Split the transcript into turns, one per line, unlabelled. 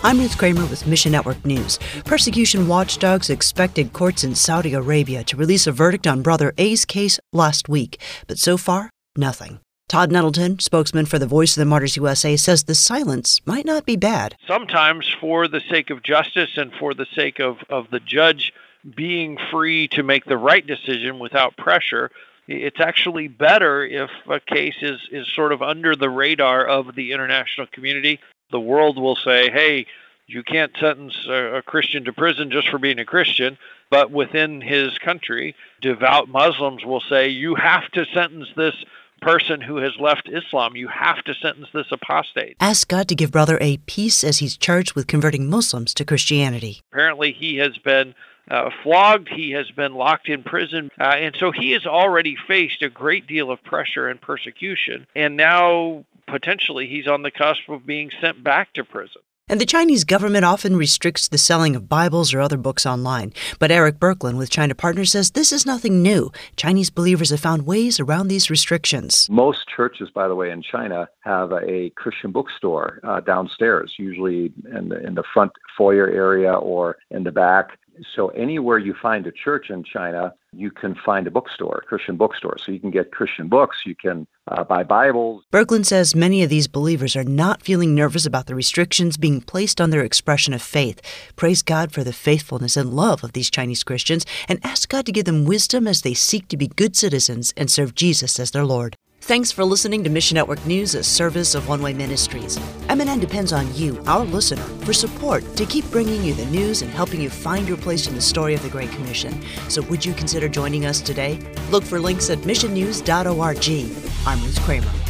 I'm Ruth Kramer with Mission Network News. Persecution watchdogs expected courts in Saudi Arabia to release a verdict on Brother A's case last week, but so far, nothing. Todd Nettleton, spokesman for the Voice of the Martyrs USA, says the silence might not be bad.
Sometimes for the sake of justice and for the sake of the judge being free to make the right decision without pressure, it's actually better if a case is sort of under the radar of the international community. The world will say, hey, you can't sentence a Christian to prison just for being a Christian. But within his country, devout Muslims will say, you have to sentence this person who has left Islam. You have to sentence this apostate.
Ask God to give Brother A peace as he's charged with converting Muslims to Christianity.
Apparently, he has been flogged. He has been locked in prison. And so he has already faced a great deal of pressure and persecution. And now, potentially, he's on the cusp of being sent back to prison.
And the Chinese government often restricts the selling of Bibles or other books online. But Eric Berkland with China Partners says this is nothing new. Chinese believers have found ways around these restrictions.
Most churches, by the way, in China have a Christian bookstore downstairs, usually in the front foyer area or in the back. So anywhere you find a church in China, you can find a bookstore, Christian bookstore. So you can get Christian books, you can buy Bibles.
Berkland says many of these believers are not feeling nervous about the restrictions being placed on their expression of faith. Praise God for the faithfulness and love of these Chinese Christians and ask God to give them wisdom as they seek to be good citizens and serve Jesus as their Lord. Thanks for listening to Mission Network News, a service of One Way Ministries. MNN depends on you, our listener, for support to keep bringing you the news and helping you find your place in the story of the Great Commission. So would you consider joining us today? Look for links at missionnews.org. I'm Ruth Kramer.